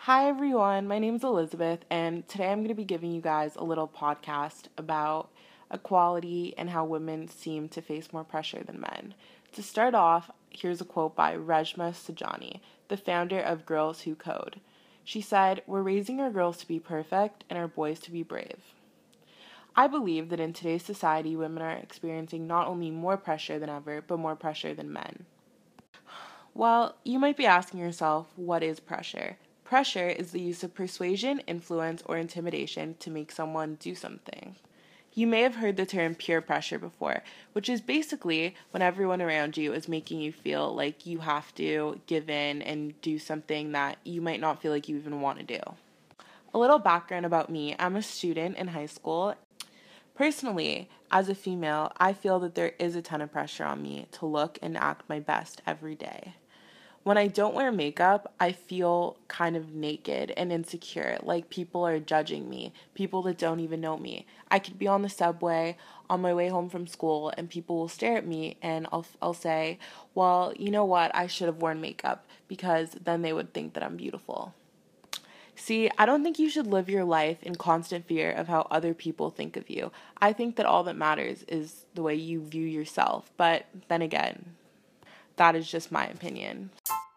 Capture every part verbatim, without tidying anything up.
Hi everyone, my name is Elizabeth, and today I'm going to be giving you guys a little podcast about equality and how women seem to face more pressure than men. To start off, here's a quote by Reshma Saujani, the founder of Girls Who Code. She said, "We're raising our girls to be perfect and our boys to be brave." I believe that in today's society, women are experiencing not only more pressure than ever, but more pressure than men. Well, you might be asking yourself, what is pressure? Pressure is the use of persuasion, influence, or intimidation to make someone do something. You may have heard the term peer pressure before, which is basically when everyone around you is making you feel like you have to give in and do something that you might not feel like you even want to do. A little background about me: I'm a student in high school. Personally, as a female, I feel that there is a ton of pressure on me to look and act my best every day. When I don't wear makeup, I feel kind of naked and insecure, like people are judging me, people that don't even know me. I could be on the subway on my way home from school and people will stare at me and I'll, I'll say, well, you know what, I should have worn makeup because then they would think that I'm beautiful. See, I don't think you should live your life in constant fear of how other people think of you. I think that all that matters is the way you view yourself, but then again, that is just my opinion.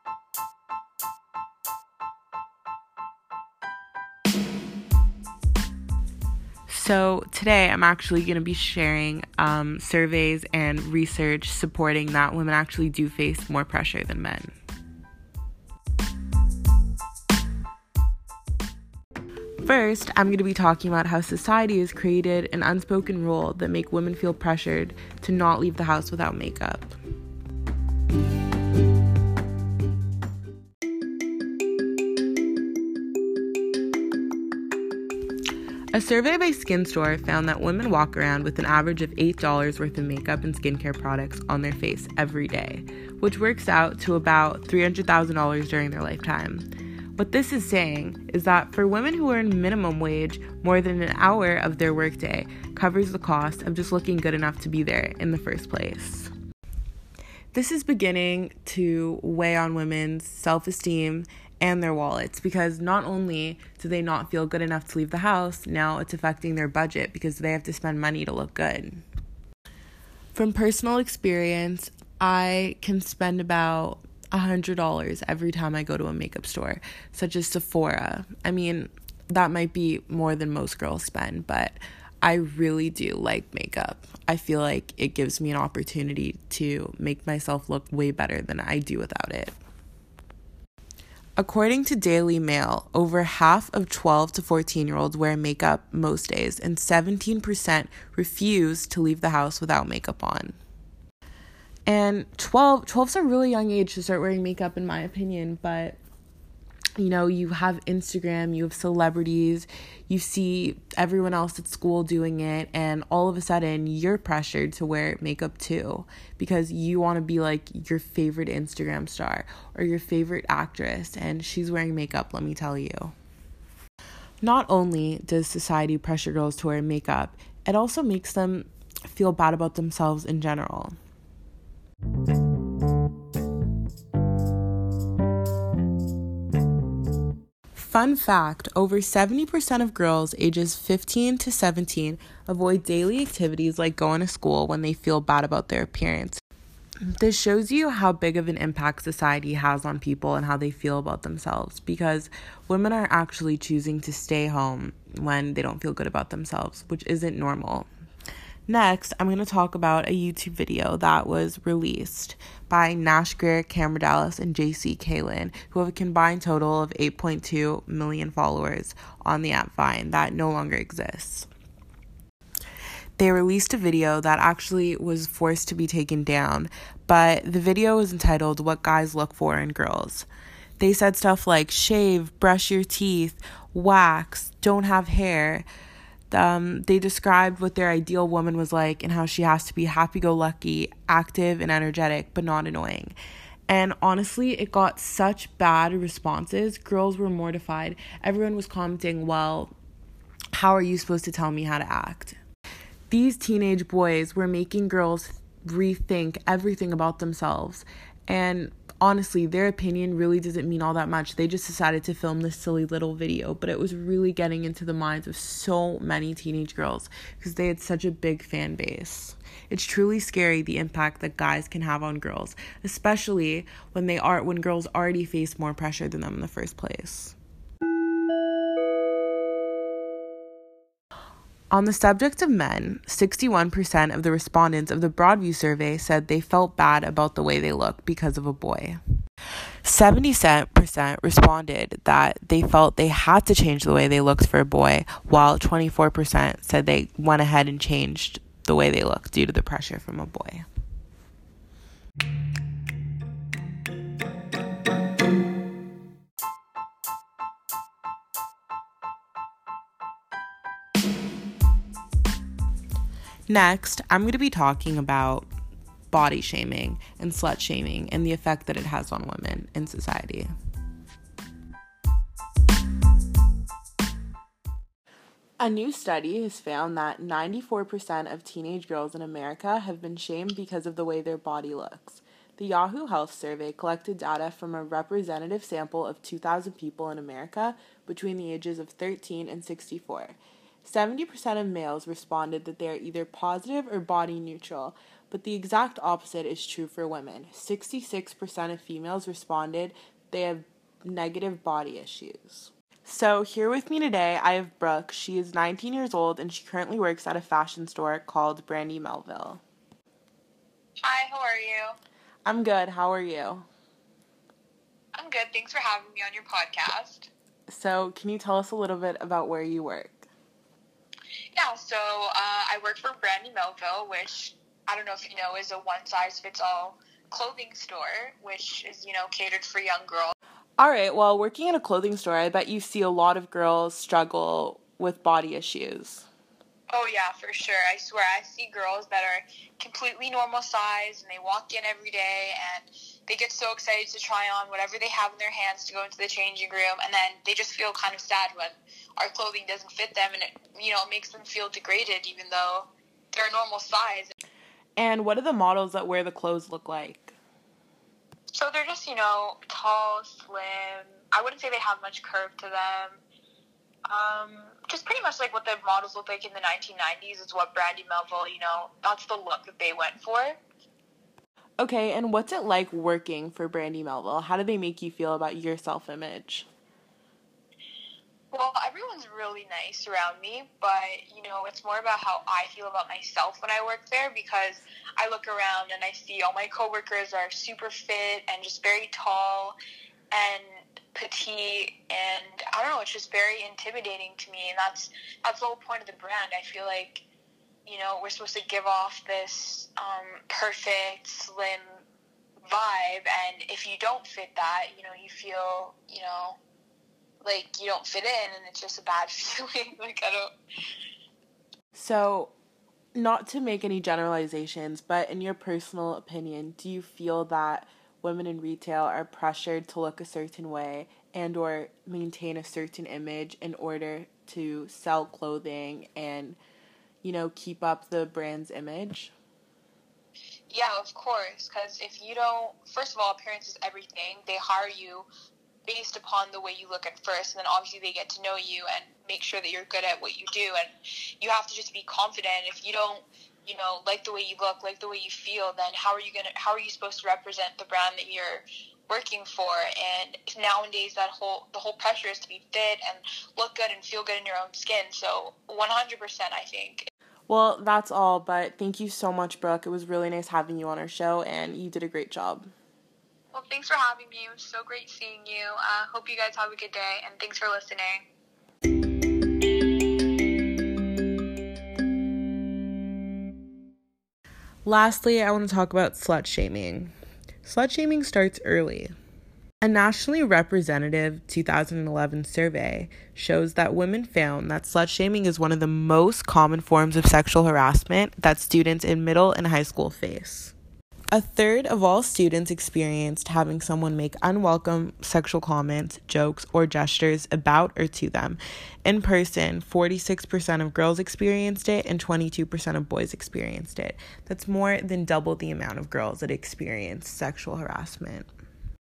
So today I'm actually going to be sharing um, surveys and research supporting that women actually do face more pressure than men. First, I'm going to be talking about how society has created an unspoken rule that make women feel pressured to not leave the house without makeup. A survey by Skin Store found that women walk around with an average of eight dollars worth of makeup and skincare products on their face every day, which works out to about three hundred thousand dollars during their lifetime. What this is saying is that for women who earn minimum wage, more than an hour of their workday covers the cost of just looking good enough to be there in the first place. This is beginning to weigh on women's self-esteem and their wallets, because not only do they not feel good enough to leave the house, now it's affecting their budget because they have to spend money to look good. From personal experience, I can spend about one hundred dollars every time I go to a makeup store, such as Sephora. I mean, that might be more than most girls spend, but I really do like makeup. I feel like it gives me an opportunity to make myself look way better than I do without it. According to Daily Mail, over half of twelve to fourteen-year-olds wear makeup most days, and seventeen percent refuse to leave the house without makeup on. And twelve, twelve's a really young age to start wearing makeup, in my opinion, but you know, you have Instagram, you have celebrities, you see everyone else at school doing it, and all of a sudden you're pressured to wear makeup too because you want to be like your favorite Instagram star or your favorite actress, and she's wearing makeup, let me tell you. Not only does society pressure girls to wear makeup, it also makes them feel bad about themselves in general. Fun fact, over seventy percent of girls ages fifteen to seventeen avoid daily activities like going to school when they feel bad about their appearance. This shows you how big of an impact society has on people and how they feel about themselves, because women are actually choosing to stay home when they don't feel good about themselves, which isn't normal. Next, I'm going to talk about a YouTube video that was released by Nash Greer, Cameron Dallas, and J C Kalen, who have a combined total of eight point two million followers on the app Vine that no longer exists. They released a video that actually was forced to be taken down, but the video was entitled "What Guys Look For in Girls." They said stuff like shave, brush your teeth, wax, don't have hair. Um, they described what their ideal woman was like and how she has to be happy-go-lucky, active, and energetic, but not annoying. And honestly, it got such bad responses. Girls were mortified. Everyone was commenting, well, how are you supposed to tell me how to act? These teenage boys were making girls rethink everything about themselves. And honestly, their opinion really doesn't mean all that much. They just decided to film this silly little video, but it was really getting into the minds of so many teenage girls because they had such a big fan base. It's truly scary the impact that guys can have on girls, especially when they are when girls already face more pressure than them in the first place. On the subject of men, sixty-one percent of the respondents of the Broadview survey said they felt bad about the way they look because of a boy. seventy percent responded that they felt they had to change the way they looked for a boy, while twenty-four percent said they went ahead and changed the way they looked due to the pressure from a boy. Next, I'm going to be talking about body shaming and slut shaming and the effect that it has on women in society. A new study has found that ninety-four percent of teenage girls in America have been shamed because of the way their body looks. The Yahoo Health Survey collected data from a representative sample of two thousand people in America between the ages of thirteen and sixty-four. seventy percent of males responded that they are either positive or body neutral, but the exact opposite is true for women. sixty-six percent of females responded they have negative body issues. So here with me today, I have Brooke. She is nineteen years old and she currently works at a fashion store called Brandy Melville. Hi, how are you? I'm good. How are you? I'm good. Thanks for having me on your podcast. So can you tell us a little bit about where you work? Yeah, so uh, I work for Brandy Melville, which, I don't know if you know, is a one-size-fits-all clothing store, which is, you know, catered for young girls. All right, well, working in a clothing store, I bet you see a lot of girls struggle with body issues. Oh, yeah, for sure. I swear, I see girls that are completely normal size, and they walk in every day, and they get so excited to try on whatever they have in their hands to go into the changing room, and then they just feel kind of sad when our clothing doesn't fit them, and it, you know, makes them feel degraded, even though they're a normal size. And what do the models that wear the clothes look like? So they're just, you know, tall, slim. I wouldn't say they have much curve to them. Um, just pretty much like what the models looked like in the nineteen nineties is what Brandy Melville, you know, that's the look that they went for. Okay, and what's it like working for Brandy Melville? How do they make you feel about your self-image? Well, everyone's really nice around me, but, you know, it's more about how I feel about myself when I work there, because I look around and I see all my coworkers are super fit and just very tall and petite, and I don't know, it's just very intimidating to me, and that's that's the whole point of the brand. I feel like, you know, we're supposed to give off this um, perfect, slim vibe, and if you don't fit that, you know, you feel, you know, like you don't fit in, and it's just a bad feeling. Like, I don't... So, not to make any generalizations, but in your personal opinion, do you feel that women in retail are pressured to look a certain way and or maintain a certain image in order to sell clothing and, you know, keep up the brand's image? Yeah, of course, because if you don't, first of all, appearance is everything. They hire you based upon the way you look at first, and then obviously they get to know you and make sure that you're good at what you do, and you have to just be confident. If you don't, you know, like the way you look, like the way you feel, then how are you gonna how are you supposed to represent the brand that you're working for? And nowadays that whole the whole pressure is to be fit and look good and feel good in your own skin. So one hundred percent, I think. Well, that's all, but thank you so much, Brooke. It was really nice having you on our show, and you did a great job. Well, thanks for having me. It was so great seeing you. Uh, hope you guys have a good day, and thanks for listening. Lastly, I want to talk about slut shaming. Slut shaming starts early. A nationally representative two thousand eleven survey shows that women found that slut shaming is one of the most common forms of sexual harassment that students in middle and high school face. A third of all students experienced having someone make unwelcome sexual comments, jokes, or gestures about or to them. In person, forty-six percent of girls experienced it and twenty-two percent of boys experienced it. That's more than double the amount of girls that experience sexual harassment.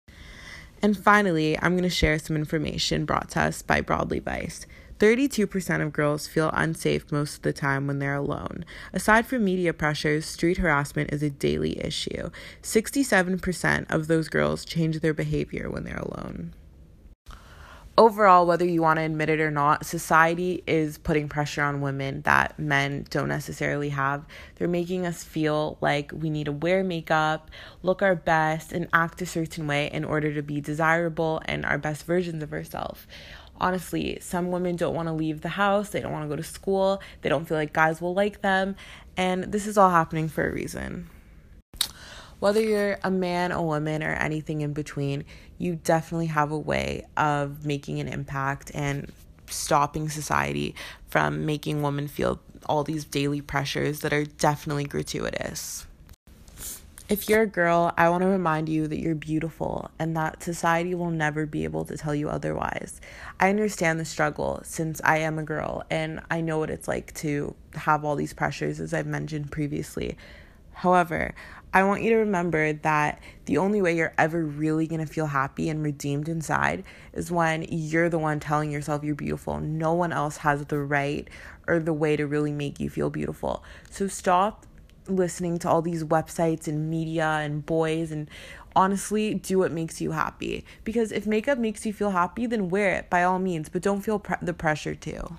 And finally, I'm going to share some information brought to us by Broadly Vice. thirty-two percent of girls feel unsafe most of the time when they're alone. Aside from media pressures, street harassment is a daily issue. sixty-seven percent of those girls change their behavior when they're alone. Overall, whether you want to admit it or not, society is putting pressure on women that men don't necessarily have. They're making us feel like we need to wear makeup, look our best, and act a certain way in order to be desirable and our best versions of ourselves. Honestly, some women don't want to leave the house, they don't want to go to school, they don't feel like guys will like them, and this is all happening for a reason. Whether you're a man, a woman, or anything in between, you definitely have a way of making an impact and stopping society from making women feel all these daily pressures that are definitely gratuitous. If you're a girl, I want to remind you that you're beautiful and that society will never be able to tell you otherwise. I understand the struggle since I am a girl and I know what it's like to have all these pressures, as I've mentioned previously. However, I want you to remember that the only way you're ever really going to feel happy and redeemed inside is when you're the one telling yourself you're beautiful. No one else has the right or the way to really make you feel beautiful. So stop listening to all these websites and media and boys and honestly do what makes you happy. Because if makeup makes you feel happy, then wear it by all means, but don't feel pre- the pressure to.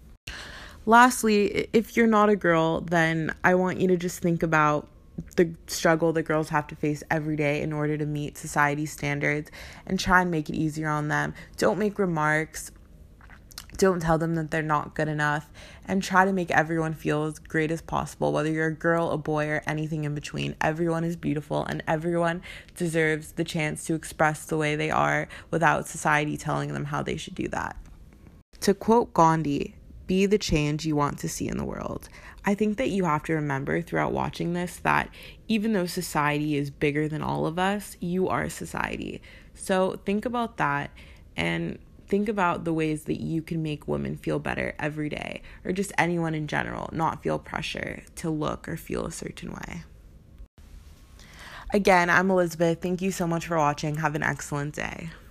Lastly, if you're not a girl, then I want you to just think about the struggle that girls have to face every day in order to meet society's standards and try and make it easier on them. Don't make remarks. Don't tell them that they're not good enough, and try to make everyone feel as great as possible. Whether you're a girl, a boy, or anything in between, everyone is beautiful and everyone deserves the chance to express the way they are without society telling them how they should do that. To quote Gandhi, "Be the change you want to see in the world." I think that you have to remember throughout watching this that even though society is bigger than all of us, you are society. So think about that and think about the ways that you can make women feel better every day, or just anyone in general, not feel pressure to look or feel a certain way. Again, I'm Elizabeth. Thank you so much for watching. Have an excellent day.